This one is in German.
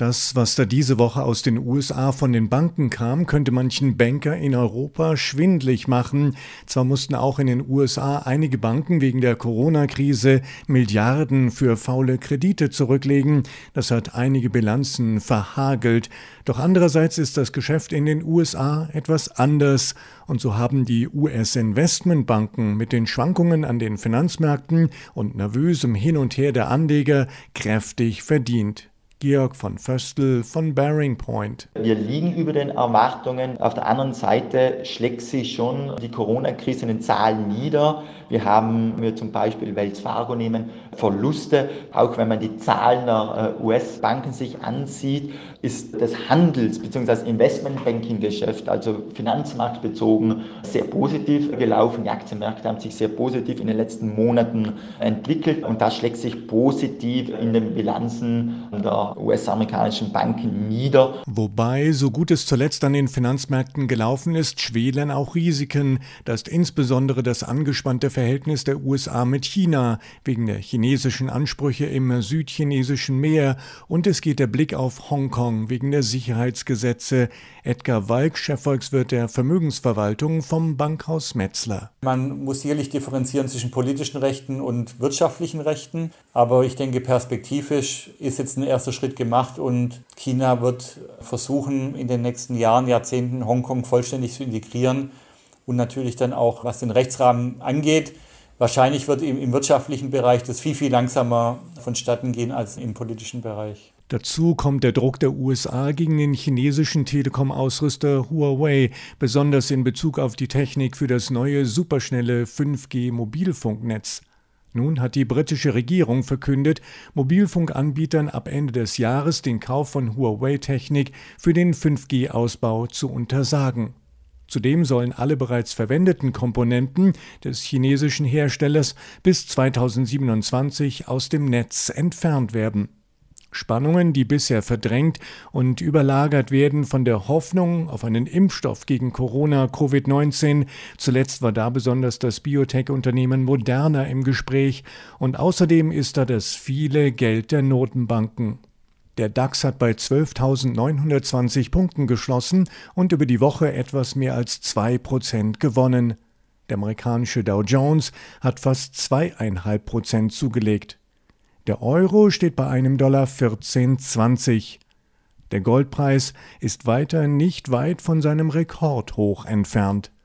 Das, was da diese Woche aus den USA von den Banken kam, könnte manchen Banker in Europa schwindlig machen. Zwar mussten auch in den USA einige Banken wegen der Corona-Krise Milliarden für faule Kredite zurücklegen. Das hat einige Bilanzen verhagelt. Doch andererseits ist das Geschäft in den USA etwas anders. Und so haben die US-Investmentbanken mit den Schwankungen an den Finanzmärkten und nervösem Hin und Her der Anleger kräftig verdient. Georg von Vöstl von Bearing Point. Wir liegen über den Erwartungen. Auf der anderen Seite schlägt sich schon die Corona-Krise in den Zahlen nieder. Wir haben zum Beispiel Wells Fargo nehmen Verluste. Auch wenn man die Zahlen der US-Banken sich ansieht, ist das Handels- bzw. Investmentbanking-Geschäft, also finanzmarktbezogen, sehr positiv gelaufen. Die Aktienmärkte haben sich sehr positiv in den letzten Monaten entwickelt und das schlägt sich positiv in den Bilanzen der US-amerikanischen Banken nieder. Wobei, so gut es zuletzt an den Finanzmärkten gelaufen ist, schwelen auch Risiken. Da ist insbesondere das angespannte Verhältnis der USA mit China wegen der chinesischen Ansprüche im südchinesischen Meer und es geht der Blick auf Hongkong wegen der Sicherheitsgesetze. Edgar Walk, Chefvolkswirt der Vermögensverwaltung vom Bankhaus Metzler. Man muss sicherlich differenzieren zwischen politischen Rechten und wirtschaftlichen Rechten, aber ich denke, perspektivisch ist jetzt ein erster Schritt gemacht und China wird versuchen, in den nächsten Jahren, Jahrzehnten Hongkong vollständig zu integrieren und natürlich dann auch, was den Rechtsrahmen angeht. Wahrscheinlich wird im wirtschaftlichen Bereich das viel langsamer vonstatten gehen als im politischen Bereich. Dazu kommt der Druck der USA gegen den chinesischen Telekom-Ausrüster Huawei, besonders in Bezug auf die Technik für das neue superschnelle 5G-Mobilfunknetz. Nun hat die britische Regierung verkündet, Mobilfunkanbietern ab Ende des Jahres den Kauf von Huawei-Technik für den 5G-Ausbau zu untersagen. Zudem sollen alle bereits verwendeten Komponenten des chinesischen Herstellers bis 2027 aus dem Netz entfernt werden. Spannungen, die bisher verdrängt und überlagert werden von der Hoffnung auf einen Impfstoff gegen Corona, Covid-19. Zuletzt war da besonders das Biotech-Unternehmen Moderna im Gespräch. Und außerdem ist da das viele Geld der Notenbanken. Der DAX hat bei 12.920 Punkten geschlossen und über die Woche etwas mehr als 2% gewonnen. Der amerikanische Dow Jones hat fast 2,5% zugelegt. Der Euro steht bei einem Dollar 14,20. Der Goldpreis ist weiter nicht weit von seinem Rekordhoch entfernt.